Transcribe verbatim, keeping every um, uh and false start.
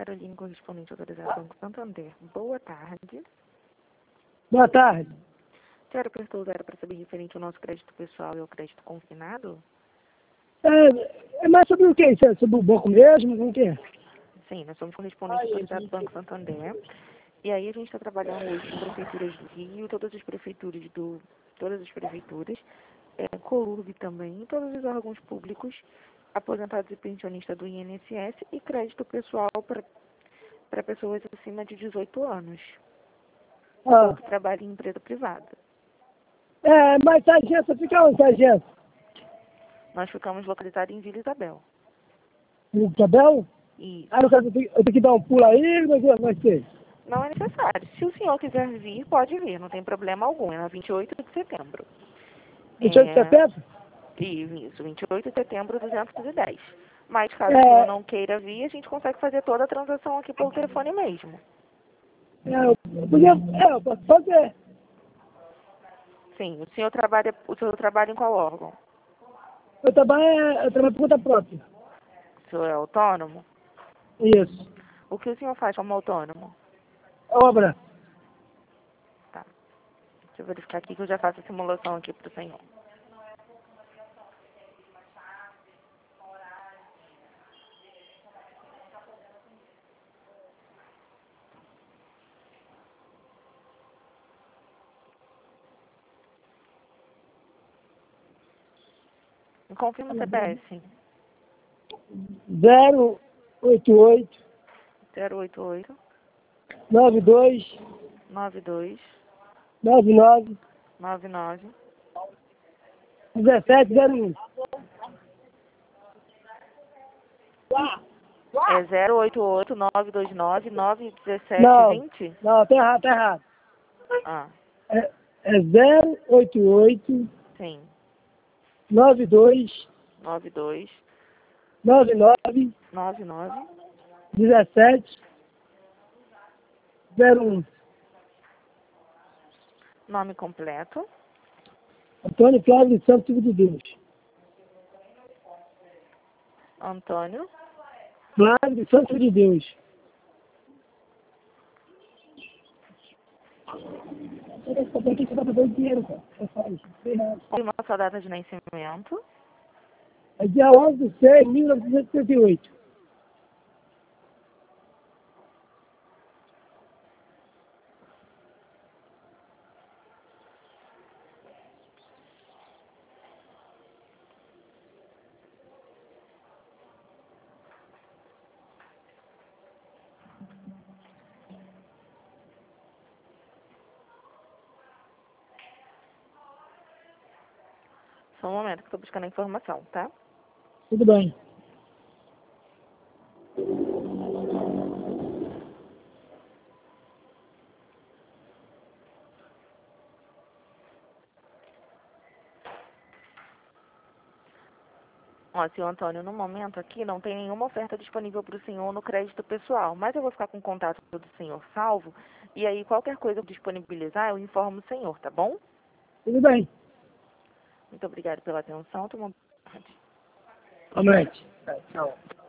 Caroline, correspondente autorizada Banco Santander. Boa tarde. Boa tarde. Quero perguntar para saber referente ao nosso crédito pessoal e ao crédito confinado? É, é mais sobre o que? Isso é sobre o banco mesmo? Como que é? Sim, nós somos correspondentes autorizados do Banco Santander. E aí a gente está trabalhando hoje com prefeituras do Rio, todas as prefeituras do, todas as prefeituras, é, Colurb também, todos os órgãos públicos, aposentados e pensionistas do I N S S e crédito pessoal para pessoas acima de dezoito anos, Ah. ou que trabalham em empresa privada. É, mas a agência fica onde, a agência? Nós ficamos localizados em Vila Isabel. No Isabel? Isso. Ah, no caso, eu tenho, eu tenho que dar um pulo aí, mas vai ser. Não é necessário. Se o senhor quiser vir, pode vir, não tem problema algum. É na vinte e oito de setembro. vinte e oito de É... setembro? Isso, vinte e oito de setembro, duzentos e dez. Mas caso É, o senhor não queira vir, a gente consegue fazer toda a transação aqui pelo telefone mesmo. é, eu podia, é, eu posso fazer. Sim, o senhor trabalha, o senhor trabalha em qual órgão? Eu trabalho, eu trabalho por conta própria. O senhor é autônomo? Isso. O que o senhor faz como autônomo? Obra. Tá. Deixa eu verificar aqui que eu já faço a simulação aqui para o senhor. Confirma o C P F. zero oito oito zero oito oito, nove dois nove dois, nove nove nove nove. dezessete zero um. É zero oito oito, nove dois nove, nove um sete Não, dois zero? não, tá errado, tá errado. Ah, É, é zero oito oito sim. nove dois nove dois, nove nove nove nove. dezessete zero um. Nome completo. Antônio Flávio de Santos Filho de Deus. Antônio. Flávio de Santos Filho de Deus. Confirma a sua data de nascimento. É dia onze de seis de mil novecentos e setenta e oito. Só um momento que estou buscando a informação, tá? Tudo bem. Ó, senhor Antônio, no momento aqui não tem nenhuma oferta disponível para o senhor no crédito pessoal, mas eu vou ficar com o contato do senhor salvo, e aí qualquer coisa que disponibilizar, eu informo o senhor, tá bom? Tudo bem. Muito obrigada pela atenção. Toma... Boa noite. Tchau.